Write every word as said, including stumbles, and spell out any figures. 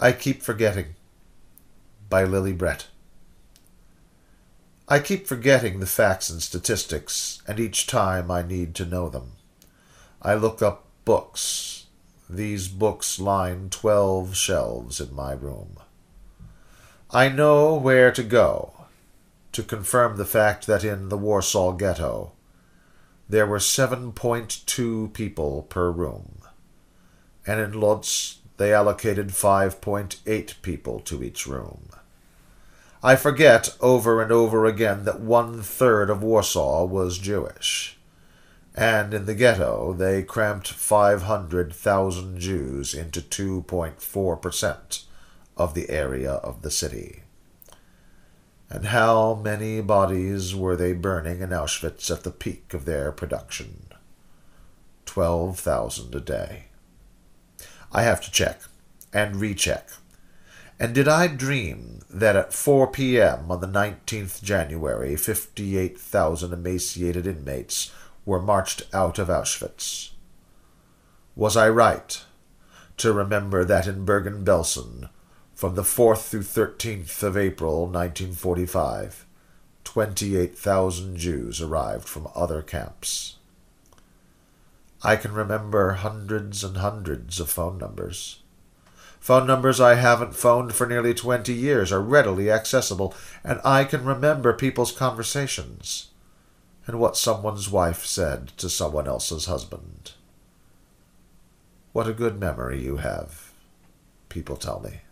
I Keep Forgetting by Lily Brett. I keep forgetting the facts and statistics, and each time I need to know them. I look up books. These books line twelve shelves in my room. I know where to go to confirm the fact that in the Warsaw Ghetto there were seven point two people per room, and in Lodz they allocated five point eight people to each room. I forget over and over again that one-third of Warsaw was Jewish, and in the ghetto they cramped five hundred thousand Jews into two point four percent of the area of the city. And how many bodies were they burning in Auschwitz at the peak of their production? Twelve thousand a day. I have to check and recheck. And did I dream that at four p.m. on the nineteenth of January, fifty-eight thousand emaciated inmates were marched out of Auschwitz? Was I right to remember that in Bergen-Belsen, from the fourth through thirteenth of April, nineteen forty-five, twenty-eight thousand Jews arrived from other camps? I can remember hundreds and hundreds of phone numbers. Phone numbers I haven't phoned for nearly twenty years are readily accessible, and I can remember people's conversations and what someone's wife said to someone else's husband. What a good memory you have, people tell me.